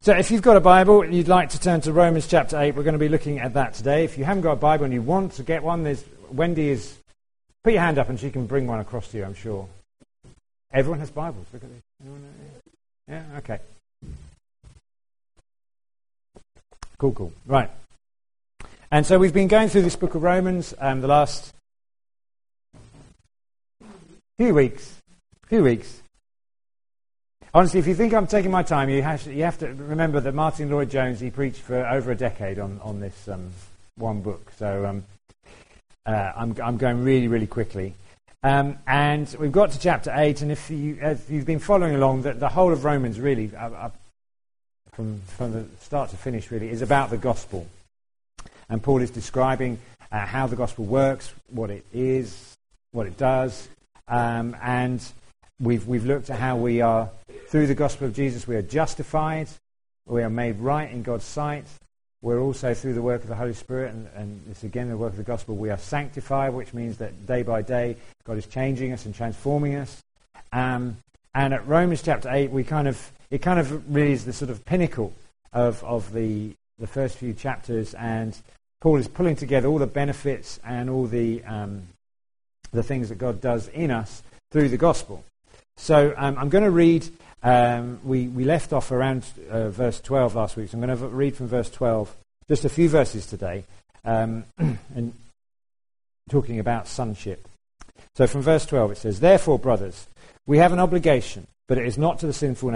So if you've got a Bible and you'd like to turn to Romans chapter 8, we're going to be looking at that today. If you haven't got a Bible and you want to get one, Wendy is... Put your hand up and she can bring one across to you, I'm sure. Everyone has Bibles. Look at this. Yeah, okay. Cool. Right. And so we've been going through this book of Romans the last few weeks. Honestly, if you think I'm taking my time, you have to remember that Martin Lloyd-Jones, he preached for over a decade on this one book. So I'm going really, really quickly. And we've got to chapter 8, and if you've been following along, the whole of Romans really, from the start to finish really, is about the gospel. And Paul is describing how the gospel works, what it is, what it does, and we've looked at how we are, through the gospel of Jesus, we are justified, we are made right in God's sight. We're also, through the work of the Holy Spirit, and it's again the work of the gospel, we are sanctified, which means that day by day God is changing us and transforming us. And at Romans chapter 8, it kind of really is the sort of pinnacle of the first few chapters, and Paul is pulling together all the benefits and all the things that God does in us through the gospel. So I'm going to read. We left off around verse 12 last week, so I'm going to read from verse 12, just a few verses today, and talking about sonship. So from verse 12 it says, "Therefore, brothers, we have an obligation, but it is not to the sinful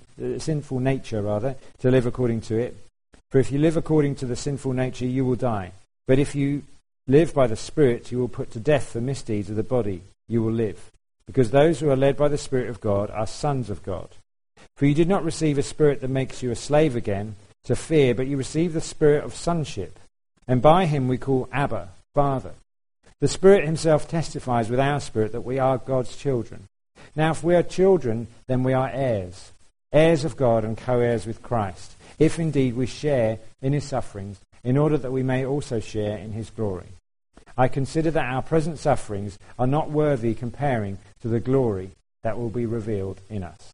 nature, to live according to it. For if you live according to the sinful nature, you will die. But if you live by the Spirit, you will put to death the misdeeds of the body. You will live. Because those who are led by the Spirit of God are sons of God. For you did not receive a spirit that makes you a slave again to fear, but you received the spirit of sonship. And by him we call Abba, Father. The Spirit himself testifies with our spirit that we are God's children. Now if we are children, then we are heirs, heirs of God and co-heirs with Christ, if indeed we share in his sufferings, in order that we may also share in his glory. I consider that our present sufferings are not worthy comparing to the glory that will be revealed in us."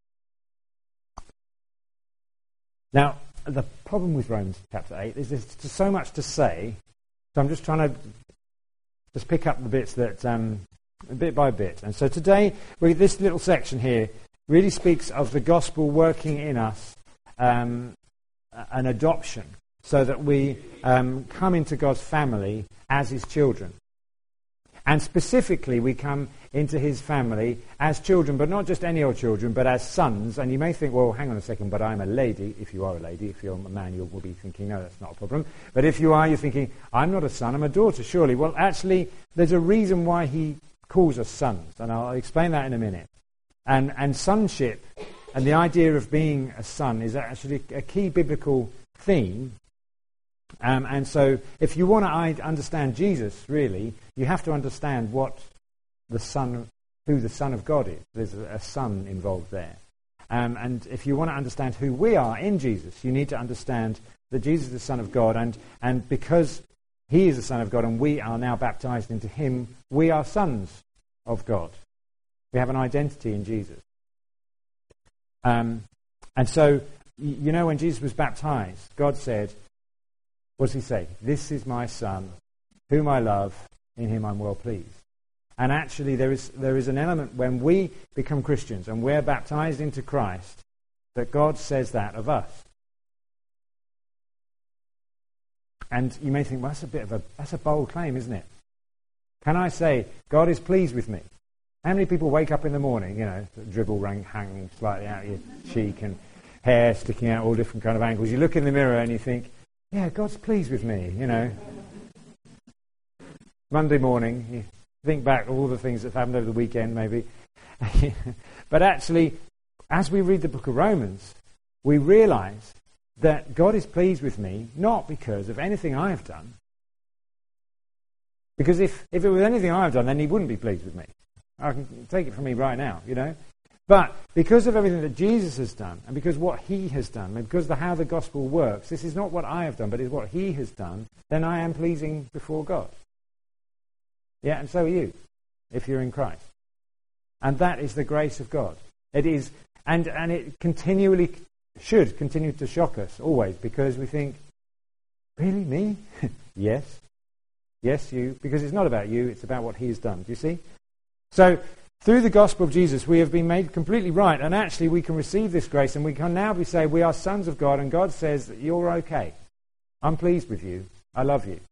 Now, the problem with Romans chapter 8 is there's so much to say, so I'm just trying to just pick up the bits that, bit by bit. And so today, this little section here really speaks of the gospel working in us, an adoption, so that we come into God's family as his children. And specifically, we come into his family as children, but not just any old children, but as sons. And you may think, well, hang on a second, but I'm a lady. If you are a lady, if you're a man, you will be thinking, no, that's not a problem. But if you are, you're thinking, I'm not a son, I'm a daughter, surely. Well, actually, there's a reason why he calls us sons, and I'll explain that in a minute. And sonship, and the idea of being a son, is actually a key biblical theme. And so if you want to understand Jesus, really, you have to understand who the Son of God is. There's a son involved there. And if you want to understand who we are in Jesus, you need to understand that Jesus is the Son of God. And because he is the Son of God and we are now baptized into him, we are sons of God. We have an identity in Jesus. And so, when Jesus was baptized, God said, what does he say? "This is my Son, whom I love, in him I'm well pleased." And actually there is an element when we become Christians and we're baptized into Christ that God says that of us. And you may think, well, that's a bold claim, isn't it? Can I say, God is pleased with me? How many people wake up in the morning, dribble hanging slightly out your cheek and hair sticking out all different kind of angles. You look in the mirror and you think, yeah, God's pleased with me, Monday morning, you think back all the things that happened over the weekend, maybe. But actually, as we read the book of Romans, we realize that God is pleased with me, not because of anything I have done. Because if it was anything I have done, then he wouldn't be pleased with me. I can take it from me right now, But because of everything that Jesus has done, and because what he has done, and because of how the gospel works, this is not what I have done, but is what he has done, then I am pleasing before God. Yeah, and so are you, if you're in Christ. And that is the grace of God. It is, and it continually should continue to shock us always, because we think, really, me? Yes. Yes, you. Because it's not about you, it's about what he has done. Do you see? So, through the gospel of Jesus, we have been made completely right, and actually we can receive this grace, and we can now be saying we are sons of God, and God says that you're okay. I'm pleased with you. I love you.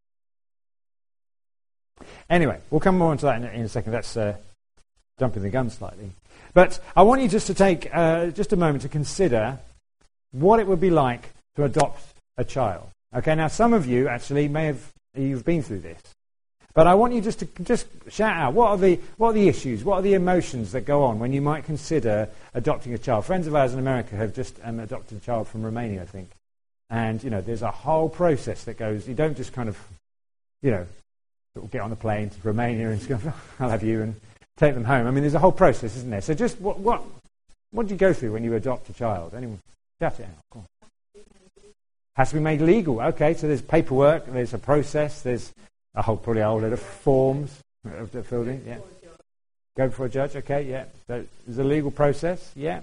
Anyway, we'll come more on to that in a second. That's jumping the gun slightly. But I want you just to take just a moment to consider what it would be like to adopt a child. Okay, now some of you actually you've been through this. But I want you just to shout out, what are the issues, what are the emotions that go on when you might consider adopting a child? Friends of ours in America have just adopted a child from Romania, I think. And, there's a whole process that goes, you don't just kind of, sort of get on the plane to Romania and go, I'll have you, and take them home. I mean, there's a whole process, isn't there? So just what do you go through when you adopt a child? Anyone? Shout it out. Go on. Has to be made legal. Okay, so there's paperwork, there's a process, there's probably a whole lot of forms that filled in. Yeah. Go before a judge. Okay, yeah. So there's a legal process. Yeah.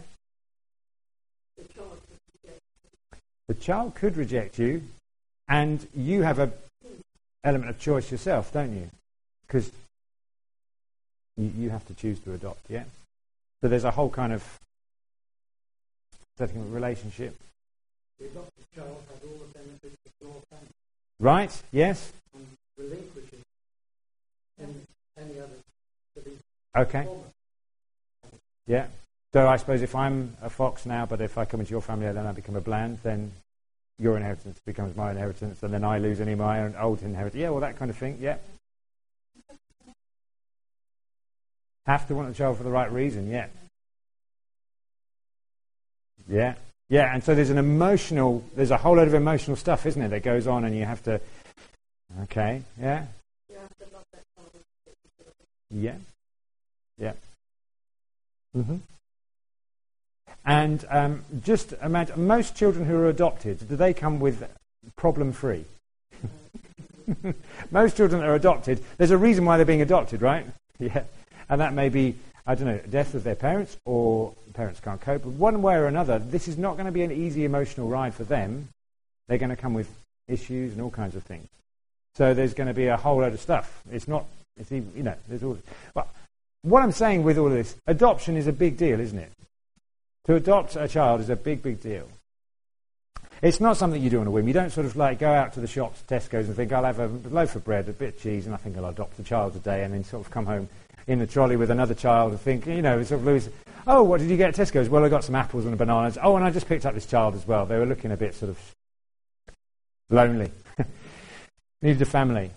The child could reject you, and you have an element of choice yourself, don't you? Because you have to choose to adopt. Yeah. So there's a whole kind of setting of a relationship. The adopted child has all the benefits of your family. Right. Yes. Relinquishing any other to be okay. former. Yeah. So I suppose if I'm a fox now, but if I come into your family and then I become a bland, then your inheritance becomes my inheritance, and then I lose any of my own old inheritance. Yeah, well, that kind of thing. Yeah. Have to want the child for the right reason. Yeah. Yeah. Yeah. And so there's a whole lot of emotional stuff, isn't it, that goes on, and you have to. Okay, yeah? Yeah. Yeah. Mm-hmm. And just imagine, most children who are adopted, do they come with problem-free? Most children that are adopted, there's a reason why they're being adopted, right? Yeah. And that may be, I don't know, death of their parents, or parents can't cope. But one way or another, this is not going to be an easy emotional ride for them. They're going to come with issues and all kinds of things. So there's going to be a whole load of stuff. There's all. But what I'm saying with all of this, adoption is a big deal, isn't it? To adopt a child is a big, big deal. It's not something you do on a whim. You don't sort of like go out to the shops, Tesco's, and think, I'll have a loaf of bread, a bit of cheese, and I think I'll adopt a child today, and then sort of come home in the trolley with another child and think, sort of lose. Oh, what did you get at Tesco's? Well, I got some apples and bananas. Oh, and I just picked up this child as well. They were looking a bit sort of lonely. Needed a family.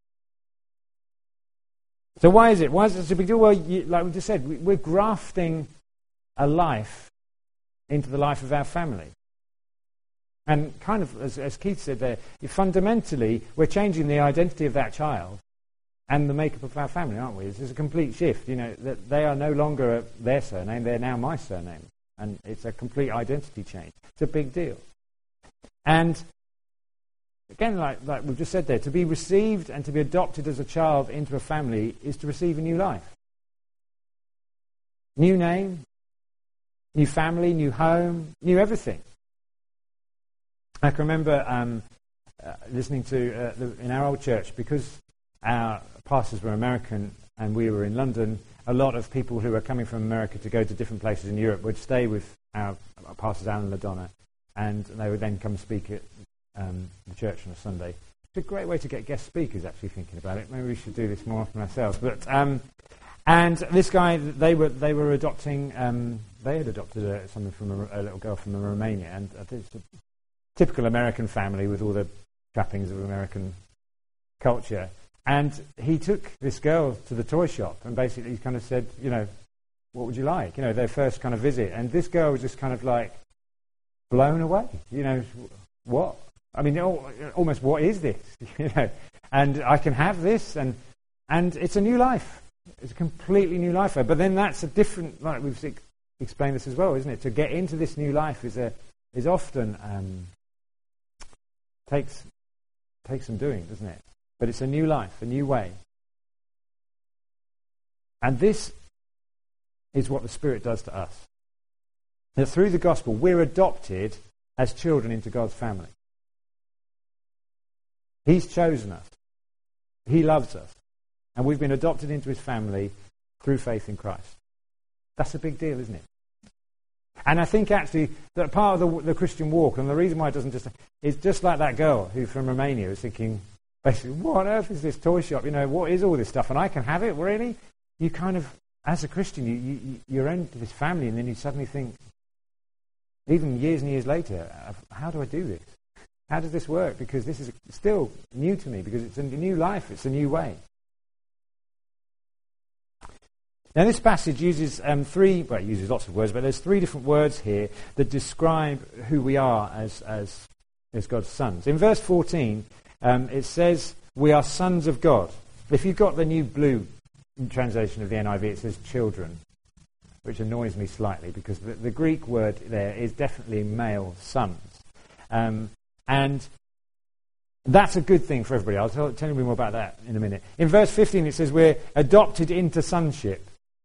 So why is it? Why is it such a big deal? Well, like we just said, we're grafting a life into the life of our family. And kind of, as Keith said there, fundamentally, we're changing the identity of that child and the makeup of our family, aren't we? It's a complete shift. That they are no longer their surname, they're now my surname. And it's a complete identity change. It's a big deal. And again, like we've just said there, to be received and to be adopted as a child into a family is to receive a new life. New name, new family, new home, new everything. I can remember listening to, in our old church, because our pastors were American and we were in London, a lot of people who were coming from America to go to different places in Europe would stay with our pastors, Alan and LaDonna, and they would then come speak at the church on a Sunday. It's a great way to get guest speakers, actually, thinking about it. Maybe we should do this more often ourselves. But and this guy, they were adopting. They had adopted something from a little girl from Romania, and it's a typical American family with all the trappings of American culture. And he took this girl to the toy shop and basically kind of said, what would you like? Their first kind of visit. And this girl was just kind of like blown away. What? I mean, almost, what is this? And I can have this, and it's a new life. It's a completely new life. But then that's a different, like we've explained this as well, isn't it? To get into this new life is often takes some doing, doesn't it? But it's a new life, a new way. And this is what the Spirit does to us. that through the gospel we're adopted as children into God's family. He's chosen us. He loves us. And we've been adopted into his family through faith in Christ. That's a big deal, isn't it? And I think actually that part of the Christian walk, and the reason why it doesn't just, is just like that girl who from Romania was thinking, basically, what on earth is this toy shop? You know, what is all this stuff? And I can have it, really? You kind of, as a Christian, you're into this family, and then you suddenly think, even years and years later, how do I do this? How does this work? Because this is still new to me, because it's a new life, it's a new way. Now this passage uses it uses lots of words, but there's three different words here that describe who we are as God's sons. In verse 14, it says, we are sons of God. If you've got the new blue translation of the NIV, it says children, which annoys me slightly, because the Greek word there is definitely male sons. And that's a good thing for everybody. I'll tell you more about that in a minute. In verse 15, it says we're adopted into sonship,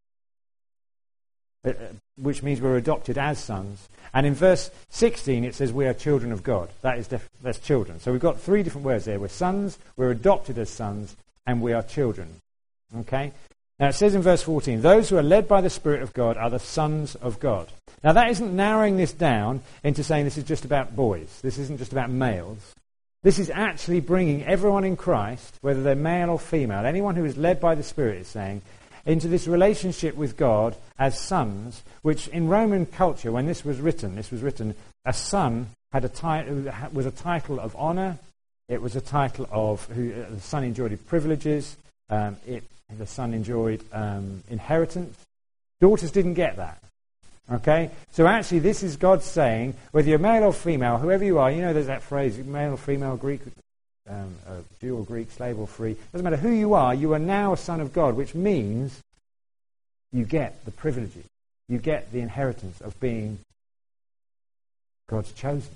which means we're adopted as sons. And in verse 16, it says we are children of God. That's children. So we've got three different words there. We're sons, we're adopted as sons, and we are children. Okay? Now it says in verse 14, those who are led by the Spirit of God are the sons of God. Now that isn't narrowing this down into saying this is just about boys. This isn't just about males. This is actually bringing everyone in Christ, whether they're male or female, anyone who is led by the Spirit is saying, into this relationship with God as sons, which in Roman culture, when this was written, a son was a title of honor. It was a title of the son enjoyed privileges. The son enjoyed inheritance. Daughters didn't get that. Okay? So actually this is God saying, whether you're male or female, whoever you are, you know there's that phrase, male or female, Greek, Jew or Greek, slave or free. Doesn't matter who you are now a son of God, which means you get the privileges. You get the inheritance of being God's chosen.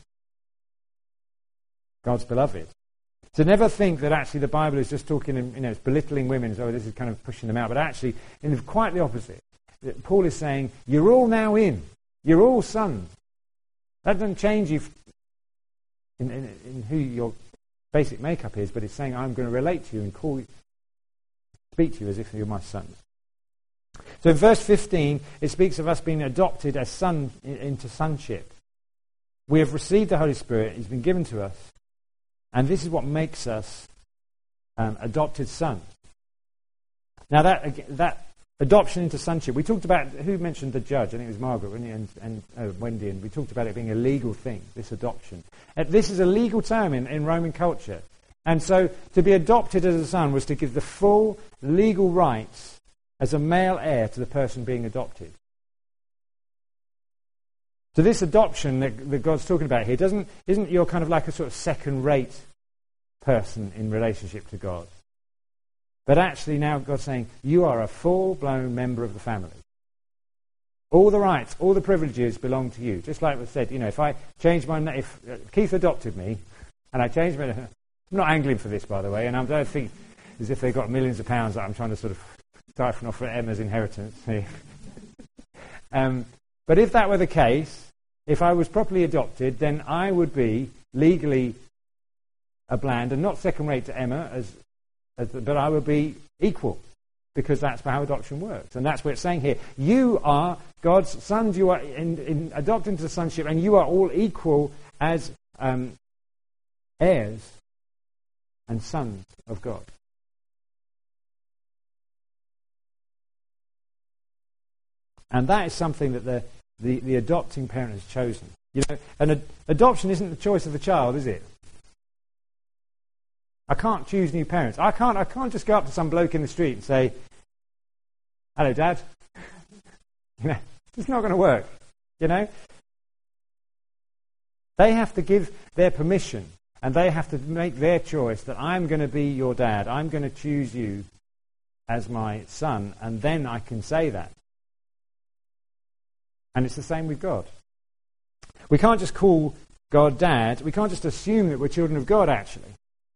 God's beloved. So never think that actually the Bible is just talking, it's belittling women, so this is kind of pushing them out. But actually, quite the opposite. Paul is saying, you're all now in. You're all sons. That doesn't change you in who your basic makeup is, but it's saying, I'm going to relate to you and speak to you as if you're my sons. So in verse 15, it speaks of us being adopted as sons into sonship. We have received the Holy Spirit. He's been given to us. And this is what makes us adopted sons. Now that adoption into sonship, we talked about, who mentioned the judge? I think it was Margaret, and Wendy, and we talked about it being a legal thing, this adoption. This is a legal term in Roman culture. And so to be adopted as a son was to give the full legal rights as a male heir to the person being adopted. So this adoption that God's talking about here isn't you're kind of like a sort of second-rate person in relationship to God. But actually now God's saying, you are a full-blown member of the family. All the rights, all the privileges belong to you. Just like was said, if I change my name, if Keith adopted me, and I changed my name, I'm not angling for this, by the way, and I don't think as if they've got millions of pounds that I'm trying to sort of siphon off for Emma's inheritance. But if that were the case, if I was properly adopted, then I would be legally a bland and not second-rate to Emma, but I would be equal, because that's how adoption works. And that's what it's saying here. You are God's sons. You are adopted into sonship, and you are all equal as heirs and sons of God. And that is something that the adopting parent has chosen. And adoption isn't the choice of the child, is it? I can't choose new parents. I can't just go up to some bloke in the street and say, "Hello, Dad." It's not going to work. They have to give their permission, and they have to make their choice that I'm going to be your dad. I'm going to choose you as my son, and then I can say that. And it's the same with God. We can't just call God Dad. We can't just assume that we're children of God, actually.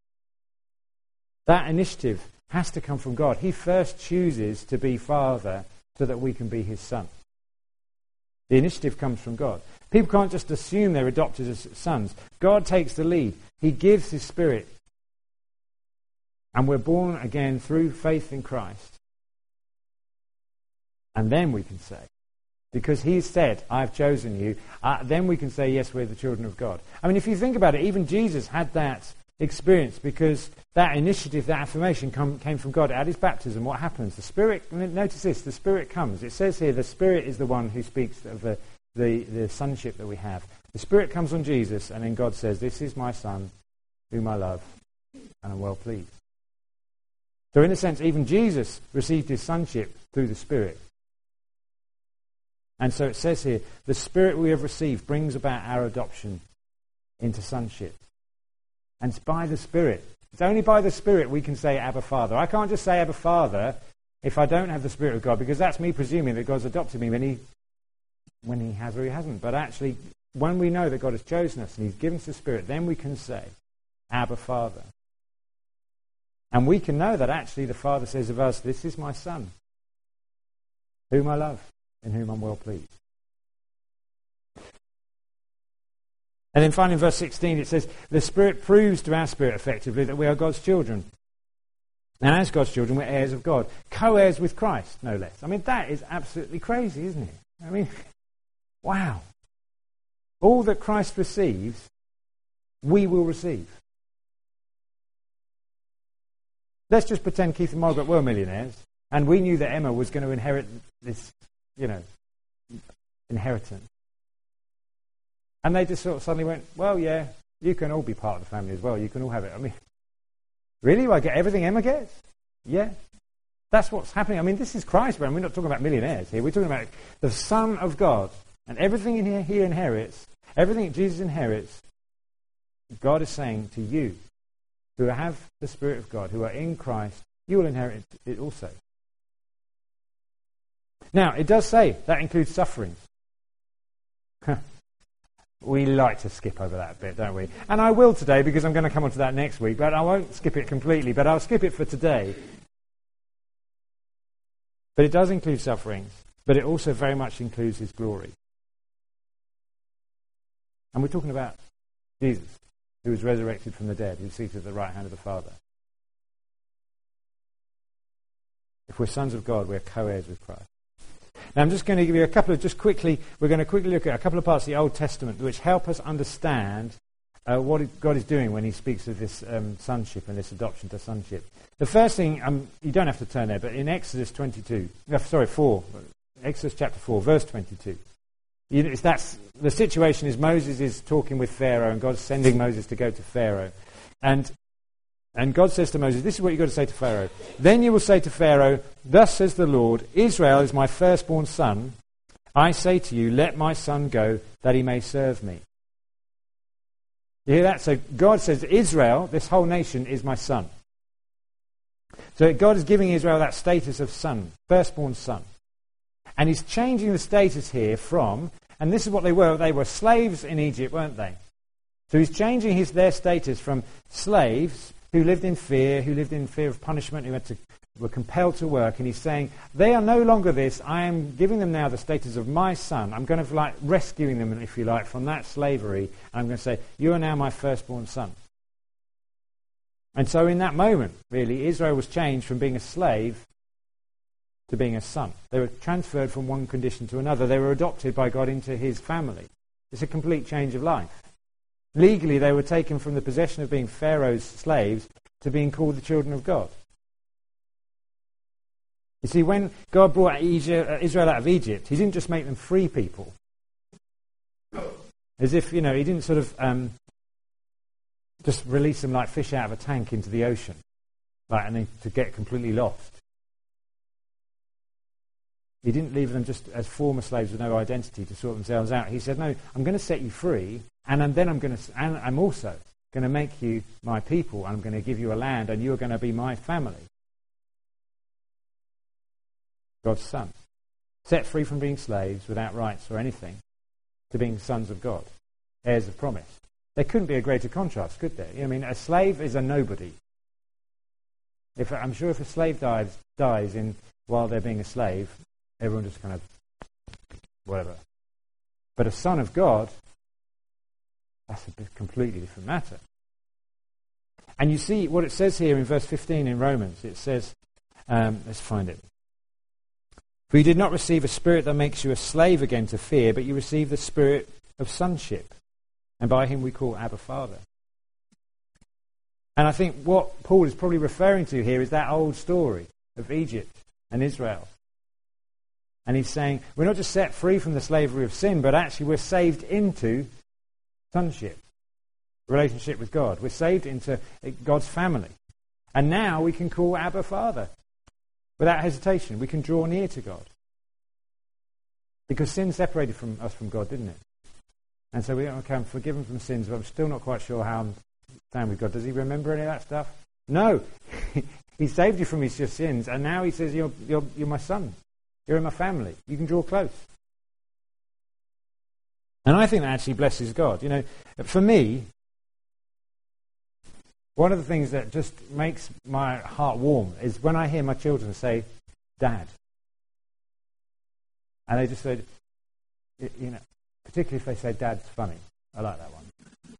That initiative has to come from God. He first chooses to be Father so that we can be his son. The initiative comes from God. People can't just assume they're adopted as sons. God takes the lead. He gives his Spirit. And we're born again through faith in Christ. And then we can say, because he said, I've chosen you, then we can say, yes, we're the children of God. I mean, if you think about it, even Jesus had that experience because that initiative, that affirmation came from God. At his baptism, what happens? The Spirit, notice this, the Spirit comes. It says here, the Spirit is the one who speaks of the sonship that we have. The Spirit comes on Jesus, and then God says, this is my Son, whom I love, and I'm well pleased. So in a sense, even Jesus received his sonship through the Spirit. And so it says here, the Spirit we have received brings about our adoption into sonship. And it's by the Spirit. It's only by the Spirit we can say Abba Father. I can't just say Abba Father if I don't have the Spirit of God, because that's me presuming that God's adopted me when he has or he hasn't. But actually, when we know that God has chosen us and he's given us the Spirit, then we can say Abba Father. And we can know that actually the Father says of us, this is my Son, whom I love, in whom I'm well pleased. And then finally in verse 16 it says, the Spirit proves to our spirit effectively that we are God's children. And as God's children, we're heirs of God. Co-heirs with Christ, no less. I mean, that is absolutely crazy, isn't it? I mean, wow. All that Christ receives, we will receive. Let's just pretend Keith and Margaret were millionaires, and we knew that Emma was going to inherit this, inheritance. And they just sort of suddenly went, well, yeah, you can all be part of the family as well. You can all have it. I mean, really? Do I get everything Emma gets? Yeah. That's what's happening. I mean, this is Christ, but we're not talking about millionaires here. We're talking about the Son of God. And everything in here he inherits, everything Jesus inherits, God is saying to you, who have the Spirit of God, who are in Christ, you will inherit it also. Now, it does say that includes sufferings. We like to skip over that bit, don't we? And I will today, because I'm going to come on to that next week, but I won't skip it completely, but I'll skip it for today. But it does include sufferings, but it also very much includes his glory. And we're talking about Jesus, who was resurrected from the dead, who's seated at the right hand of the Father. If we're sons of God, we're co-heirs with Christ. Now I'm just going to give you we're going to quickly look at a couple of parts of the Old Testament which help us understand what God is doing when he speaks of this sonship and this adoption to sonship. The first thing, you don't have to turn there, but in Exodus 4, Exodus chapter 4, verse 22. The situation is Moses is talking with Pharaoh and God's sending Moses to go to Pharaoh. And God says to Moses, this is what you've got to say to Pharaoh. Then you will say to Pharaoh, thus says the Lord, Israel is my firstborn son. I say to you, let my son go, that he may serve me. You hear that? So God says, Israel, this whole nation, is my son. So God is giving Israel that status of son, firstborn son. And he's changing the status here from, and this is what they were slaves in Egypt, weren't they? So he's changing their status from slaves who lived in fear of punishment, who were compelled to work, and he's saying, they are no longer this. I am giving them now the status of my son. I'm going to rescuing them, if you like, from that slavery. And I'm going to say, you are now my firstborn son. And so in that moment, really, Israel was changed from being a slave to being a son. They were transferred from one condition to another. They were adopted by God into his family. It's a complete change of life. Legally, they were taken from the possession of being Pharaoh's slaves to being called the children of God. You see, when God brought Israel out of Egypt, he didn't just make them free people. As if, he didn't sort of just release them like fish out of a tank into the ocean, and then to get completely lost. He didn't leave them just as former slaves with no identity to sort themselves out. He said, no, I'm going to set you free, and then I'm also going to make you my people, and I'm going to give you a land, and you're going to be my family. God's son. Set free from being slaves without rights or anything to being sons of God, heirs of promise. There couldn't be a greater contrast, could there? I mean, a slave is a nobody. I'm sure if a slave dies while they're being a slave, everyone just kind of, whatever. But a son of God, that's a completely different matter. And you see what it says here in verse 15 in Romans. It says, let's find it. For you did not receive a spirit that makes you a slave again to fear, but you received the spirit of sonship. And by him we call Abba Father. And I think what Paul is probably referring to here is that old story of Egypt and Israel. And he's saying, we're not just set free from the slavery of sin, but actually we're saved into sonship, relationship with God. We're saved into God's family. And now we can call Abba Father. Without hesitation, we can draw near to God. Because sin separated from us from God, didn't it? And so we don't become forgiven from sins, but I'm still not quite sure how I'm standing with God. Does he remember any of that stuff? No. He saved you from your sins, and now he says, you're my son. You're in my family. You can draw close. And I think that actually blesses God. You know, for me, one of the things that just makes my heart warm is when I hear my children say, Dad. And they just say, you know, particularly if they say Dad's funny. I like that one.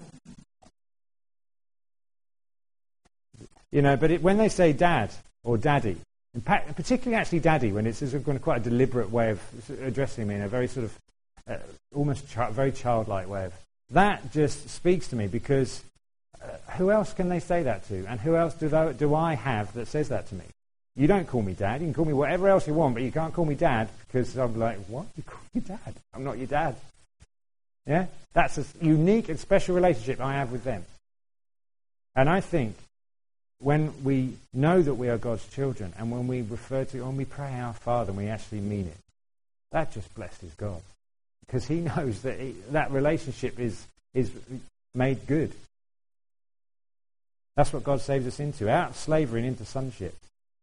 You know, but when they say Dad or Daddy, particularly actually Daddy, when it's quite a deliberate way of addressing me in a very sort of almost very childlike way, that just speaks to me because who else can they say that to? And who else do I have that says that to me? You don't call me Dad. You can call me whatever else you want, but you can't call me Dad because I'm like, what? You call me Dad? I'm not your dad. Yeah? That's a unique and special relationship I have with them. And I think when we know that we are God's children and when we pray our Father and we actually mean it, that just blesses God. Because he knows that that relationship is made good. That's what God saves us into, out of slavery and into sonship.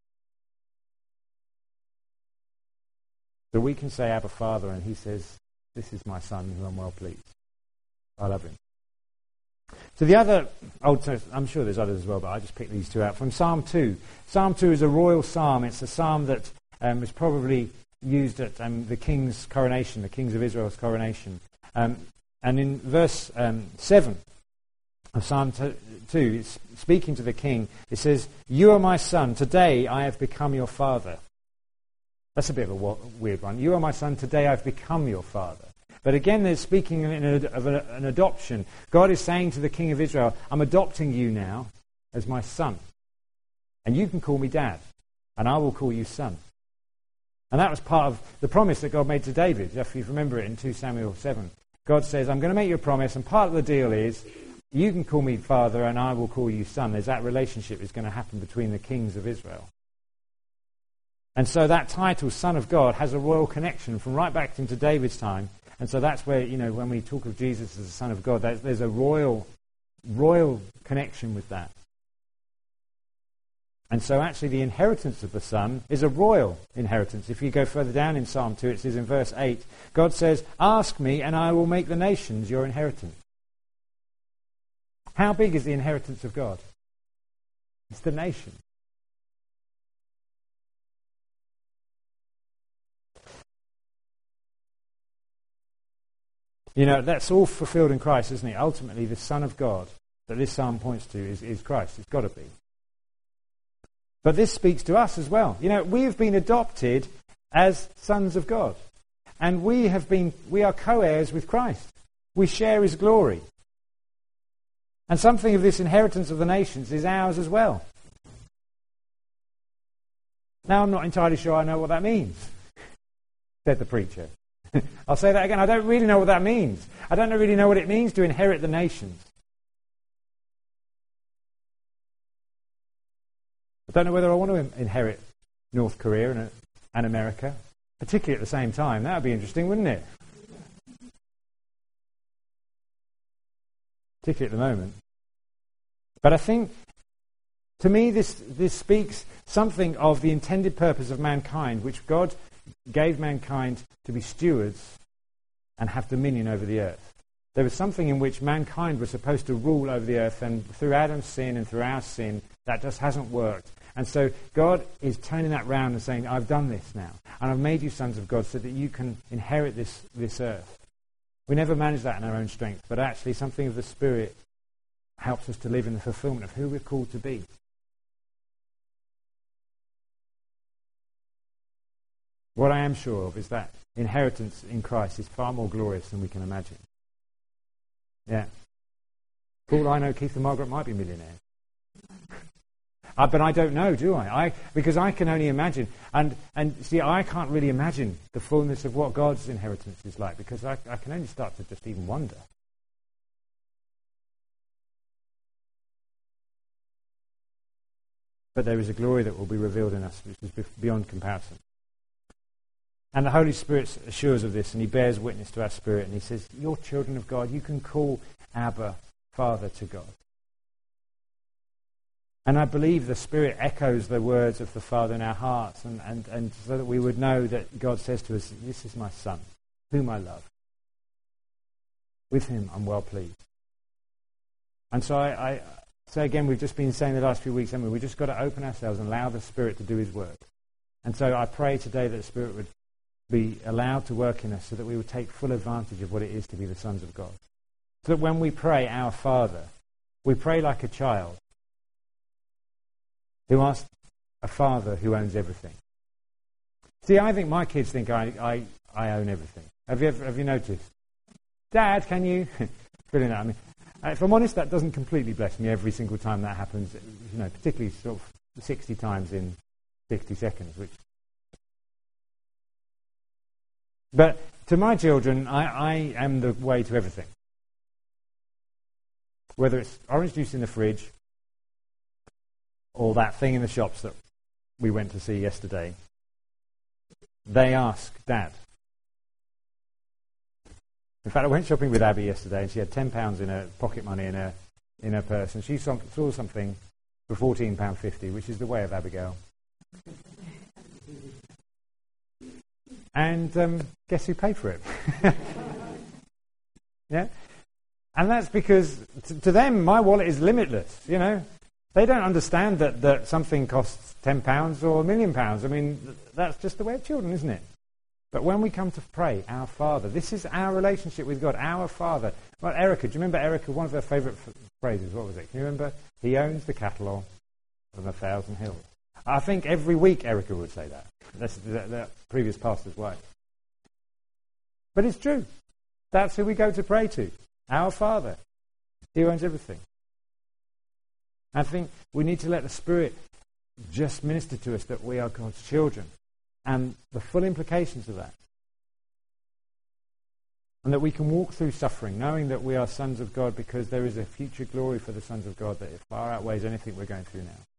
So we can say Abba Father and he says, this is my son who I'm well pleased. I love him. So the other Old Testament, I'm sure there's others as well, but I just picked these two out. From Psalm 2. Psalm 2 is a royal psalm. It's a psalm that was probably used at the king's coronation, the kings of Israel's coronation. And in verse 7 of Psalm 2, it's speaking to the king. It says, you are my son, today I have become your father. That's a bit of a weird one. You are my son, today I've become your father. But again, there's speaking of an adoption. God is saying to the king of Israel, I'm adopting you now as my son. And you can call me dad, and I will call you son. And that was part of the promise that God made to David. If you remember it in 2 Samuel 7. God says, I'm going to make you a promise, and part of the deal is, you can call me father, and I will call you son. There's that relationship that's going to happen between the kings of Israel. And so that title, Son of God, has a royal connection from right back into David's time. And so that's where, you know, when we talk of Jesus as the Son of God, there's a royal connection with that. And so actually the inheritance of the Son is a royal inheritance. If you go further down in Psalm 2, it says in verse 8, God says, ask me and I will make the nations your inheritance. How big is the inheritance of God? It's the nation. You know, that's all fulfilled in Christ, isn't it? Ultimately, the Son of God that this psalm points to is Christ. It's got to be. But this speaks to us as well. You know, we have been adopted as sons of God. And we are co-heirs with Christ. We share his glory. And something of this inheritance of the nations is ours as well. Now, I'm not entirely sure I know what that means, said the preacher. I'll say that again. I don't really know what that means. I don't really know what it means to inherit the nations. I don't know whether I want to inherit North Korea and America, particularly at the same time. That would be interesting, wouldn't it? Particularly at the moment. But I think, to me, this speaks something of the intended purpose of mankind, which God gave mankind to be stewards and have dominion over the earth. There was something in which mankind was supposed to rule over the earth, and through Adam's sin and through our sin, that just hasn't worked. And so God is turning that round and saying, I've done this now, and I've made you sons of God so that you can inherit this earth. We never manage that in our own strength, but actually something of the Spirit helps us to live in the fulfillment of who we're called to be. What I am sure of is that inheritance in Christ is far more glorious than we can imagine. Yeah. For all I know, Keith and Margaret might be millionaires. But I don't know, do I? Because I can only imagine. And see, I can't really imagine the fullness of what God's inheritance is like, because I can only start to just even wonder. But there is a glory that will be revealed in us, which is beyond comparison. And the Holy Spirit assures of this, and he bears witness to our spirit, and he says, you're children of God. You can call Abba, Father, to God. And I believe the Spirit echoes the words of the Father in our hearts, and so that we would know that God says to us, this is my Son, whom I love. With him I'm well pleased. And so I say again, we've just been saying the last few weeks, haven't we? We've just got to open ourselves and allow the Spirit to do his work. And so I pray today that the Spirit would be allowed to work in us so that we would take full advantage of what it is to be the sons of God. So that when we pray, our Father, we pray like a child who asks a father who owns everything. See, I think my kids think I own everything. Have you noticed? Dad, can you? Brilliant. I mean, if I'm honest, that doesn't completely bless me every single time that happens, particularly sort of 60 times in 60 seconds. But to my children, I am the way to everything. Whether it's orange juice in the fridge, or that thing in the shops that we went to see yesterday, they ask Dad. In fact, I went shopping with Abby yesterday, and she had £10 in her pocket money in her purse, and she saw something for £14.50, which is the way of Abigail. And guess who paid for it? Yeah? And that's because to them, my wallet is limitless, They don't understand that something costs £10 or £1 million. I mean, that's just the way of children, isn't it? But when we come to pray, our Father, this is our relationship with God, our Father. Well, Erica, do you remember Erica? One of her favourite phrases, what was it? Can you remember? He owns the cattle on 1,000 hills. I think every week Erica would say that. That's the previous pastor's wife. But it's true. That's who we go to pray to. Our Father. He owns everything. I think we need to let the Spirit just minister to us that we are God's children and the full implications of that. And that we can walk through suffering knowing that we are sons of God because there is a future glory for the sons of God that far outweighs anything we're going through now.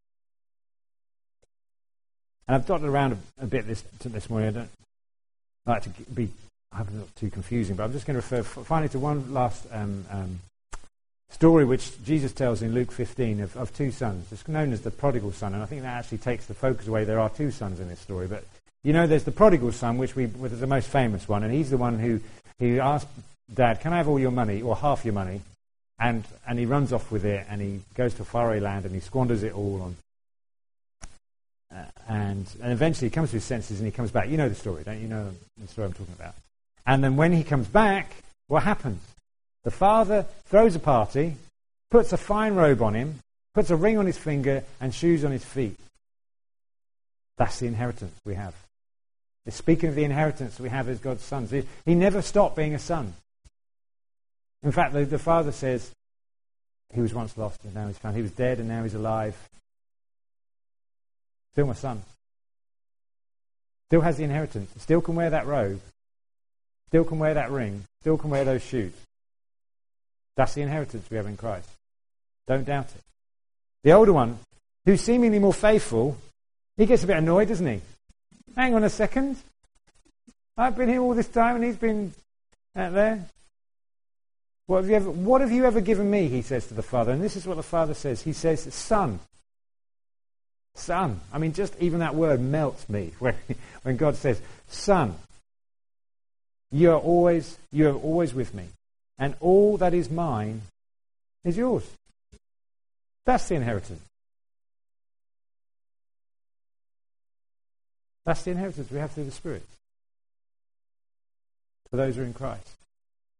And I've dotted around a bit this morning. I don't like to have it not too confusing, but I'm just going to refer finally to one last story which Jesus tells in Luke 15 of two sons. It's known as the prodigal son, and I think that actually takes the focus away. There are two sons in this story, but there's the prodigal son, which is the most famous one, and he's the one who asked Dad, can I have all your money, or half your money? And he runs off with it, and he goes to faraway land, and he squanders it all on. And eventually he comes to his senses, and he comes back. You know the story, don't you? Know the story I'm talking about. And then when he comes back, what happens? The father throws a party, puts a fine robe on him, puts a ring on his finger and shoes on his feet. That's the inheritance we have. It's speaking of the inheritance we have as God's sons. He never stopped being a son. In fact, the father says, he was once lost and now he's found. He was dead and now he's alive. Still my son. Still has the inheritance. Still can wear that robe. Still can wear that ring. Still can wear those shoes. That's the inheritance we have in Christ. Don't doubt it. The older one, who's seemingly more faithful, he gets a bit annoyed, doesn't he? Hang on a second. I've been here all this time and he's been out there. What have you ever given me, he says to the father. And this is what the father says. He says, son. Son. I mean, just even that word melts me when God says, son, you are always with me. And all that is mine is yours. That's the inheritance. That's the inheritance we have through the Spirit. For those who are in Christ.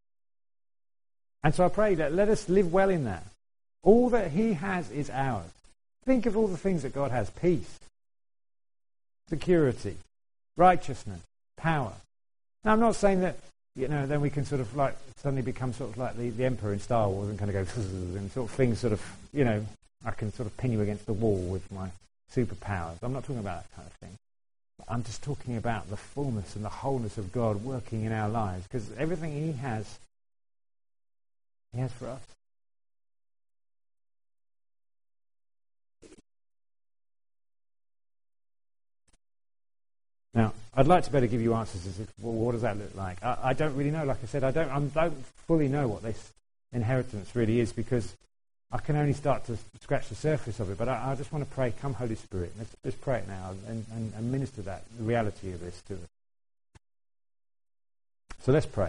And so I pray that let us live well in that. All that he has is ours. Think of all the things that God has. Peace, security, righteousness, power. Now, I'm not saying that, then we can sort of like suddenly become sort of like the Emperor in Star Wars and kind of go, and sort of things sort of, I can sort of pin you against the wall with my superpowers. I'm not talking about that kind of thing. I'm just talking about the fullness and the wholeness of God working in our lives, because everything he has for us. Now, I'd like to better give you answers as if, well, what does that look like? I don't really know. Like I said, I don't fully know what this inheritance really is, because I can only start to scratch the surface of it. But I just want to pray, come Holy Spirit. Let's pray it now and minister that, the reality of this to us. So let's pray.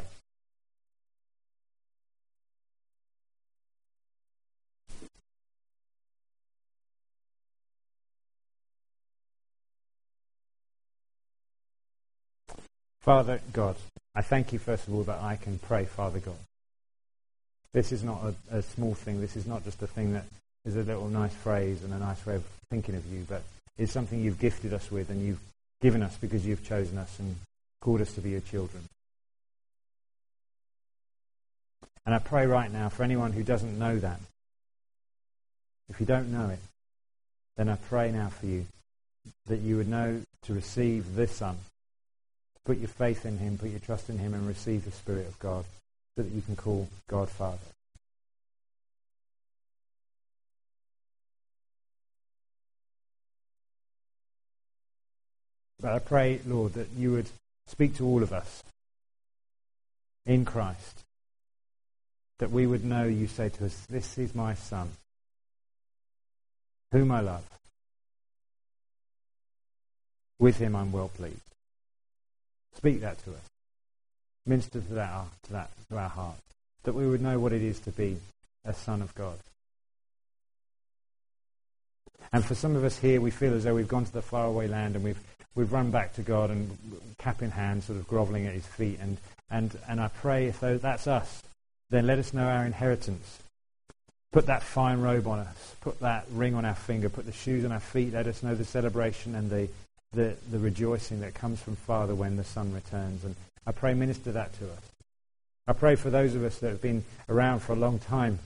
Father God, I thank you first of all that I can pray, Father God. This is not a small thing. This is not just a thing that is a little nice phrase and a nice way of thinking of you, but it's something you've gifted us with and you've given us because you've chosen us and called us to be your children. And I pray right now for anyone who doesn't know that. If you don't know it, then I pray now for you that you would know to receive this Son. Put your faith in him, put your trust in him, and receive the Spirit of God so that you can call God Father. But I pray, Lord, that you would speak to all of us in Christ, that we would know you say to us, this is my Son, whom I love. With him I'm well pleased. Speak that to us. Minister to our hearts. That we would know what it is to be a son of God. And for some of us here, we feel as though we've gone to the faraway land and we've run back to God and cap in hand, sort of grovelling at his feet. And I pray if that's us, then let us know our inheritance. Put that fine robe on us. Put that ring on our finger. Put the shoes on our feet. Let us know the celebration and the rejoicing that comes from Father when the Son returns. And I pray minister that to us. I pray for those of us that have been around for a long time,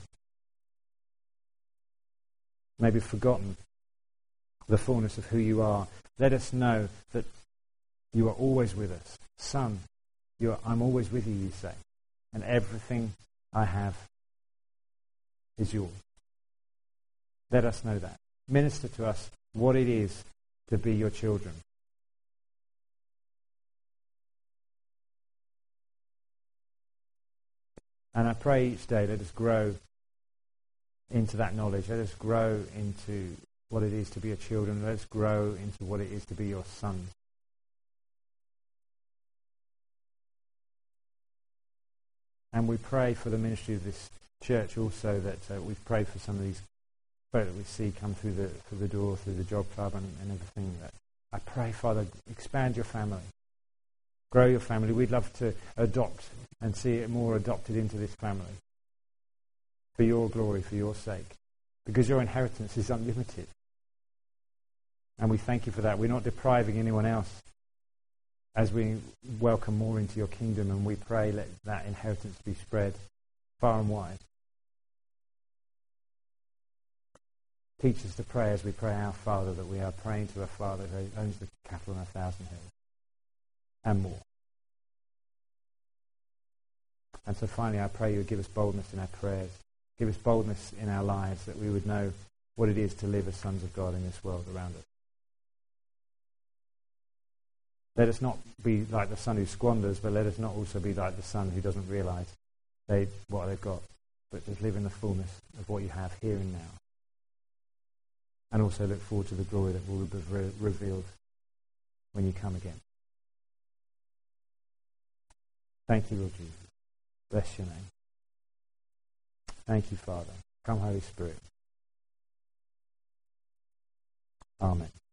maybe forgotten the fullness of who you are. Let us know that you are always with us. Son, I'm always with you, you say. And everything I have is yours. Let us know that. Minister to us what it is to be your children. And I pray each day, let us grow into that knowledge. Let us grow into what it is to be your children. Let us grow into what it is to be your sons. And we pray for the ministry of this church also, that we've prayed for some of these folk that we see come through the door, through the job club and everything. That I pray, Father, expand your family. Grow your family. We'd love to adopt and see it more adopted into this family. For your glory, for your sake. Because your inheritance is unlimited. And we thank you for that. We're not depriving anyone else as we welcome more into your kingdom, and we pray let that inheritance be spread far and wide. Teach us to pray as we pray our Father, that we are praying to a Father who owns the cattle on 1,000 hills and more. And so finally I pray you would give us boldness in our prayers, give us boldness in our lives, that we would know what it is to live as sons of God in this world around us. Let us not be like the son who squanders, but let us not also be like the son who doesn't realise what they've got, but just live in the fullness of what you have here and now. And also look forward to the glory that will be revealed when you come again. Thank you, Lord Jesus. Bless your name. Thank you, Father. Come, Holy Spirit. Amen.